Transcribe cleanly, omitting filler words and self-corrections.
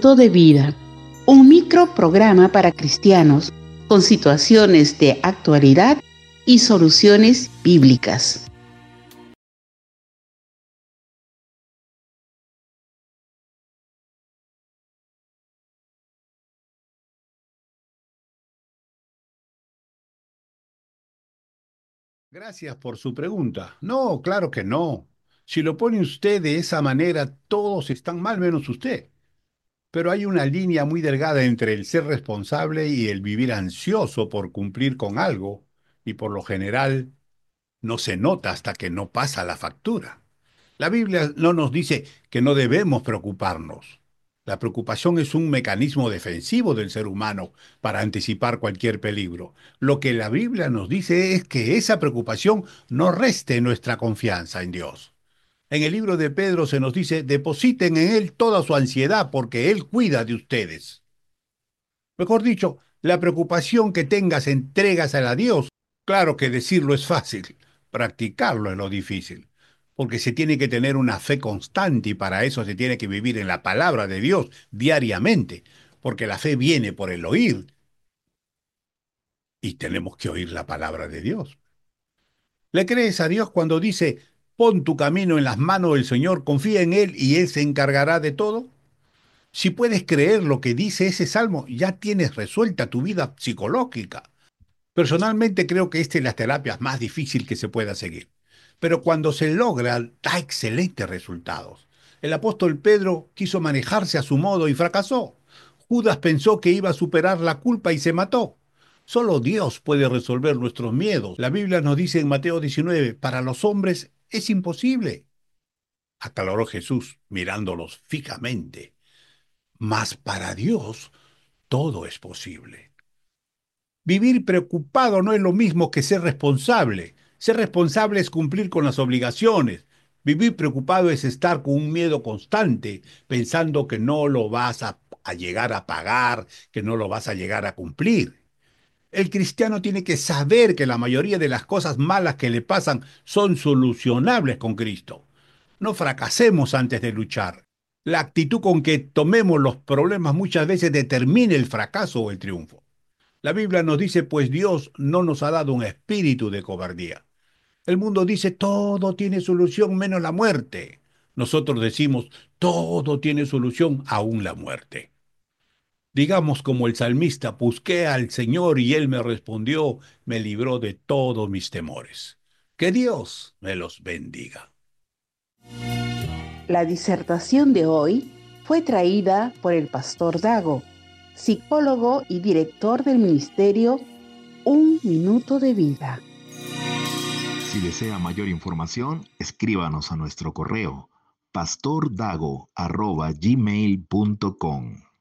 minuto de vida, un microprograma para cristianos con situaciones de actualidad y soluciones bíblicas. Gracias por su pregunta. No, claro que no. Si lo pone usted de esa manera, todos están mal menos usted. Pero hay una línea muy delgada entre el ser responsable y el vivir ansioso por cumplir con algo, y por lo general no se nota hasta que no pasa la factura. La Biblia no nos dice que no debemos preocuparnos. La preocupación es un mecanismo defensivo del ser humano para anticipar cualquier peligro. Lo que la Biblia nos dice es que esa preocupación no reste nuestra confianza en Dios. En el libro de Pedro se nos dice, depositen en Él toda su ansiedad porque Él cuida de ustedes. Mejor dicho, la preocupación que tengas, entrégasela a Dios. Claro que decirlo es fácil, practicarlo es lo difícil, porque se tiene que tener una fe constante y para eso se tiene que vivir en la palabra de Dios diariamente, porque la fe viene por el oír y tenemos que oír la palabra de Dios. ¿Le crees a Dios cuando dice, pon tu camino en las manos del Señor, confía en Él y Él se encargará de todo? Si puedes creer lo que dice ese salmo, ya tienes resuelta tu vida psicológica. Personalmente creo que esta es la terapia más difícil que se pueda seguir, pero cuando se logra da excelentes resultados. El apóstol Pedro quiso manejarse a su modo y fracasó. Judas pensó que iba a superar la culpa y se mató. Solo Dios puede resolver nuestros miedos. La Biblia nos dice en Mateo 19, para los hombres es imposible, aclaró Jesús mirándolos fijamente, mas para Dios todo es posible. Vivir preocupado no es lo mismo que ser responsable. Ser responsable es cumplir con las obligaciones. Vivir preocupado es estar con un miedo constante, pensando que no lo vas a llegar a pagar, que no lo vas a llegar a cumplir. El cristiano tiene que saber que la mayoría de las cosas malas que le pasan son solucionables con Cristo. No fracasemos antes de luchar. La actitud con que tomemos los problemas muchas veces determina el fracaso o el triunfo. La Biblia nos dice, pues Dios no nos ha dado un espíritu de cobardía. El mundo dice, todo tiene solución menos la muerte. Nosotros decimos, todo tiene solución aún la muerte. Digamos como el salmista, busqué al Señor y Él me respondió, me libró de todos mis temores. Que Dios me los bendiga. La disertación de hoy fue traída por el pastor Dago, psicólogo y director del ministerio Un Minuto de Vida. Si desea mayor información, escríbanos a nuestro correo pastordago@gmail.com.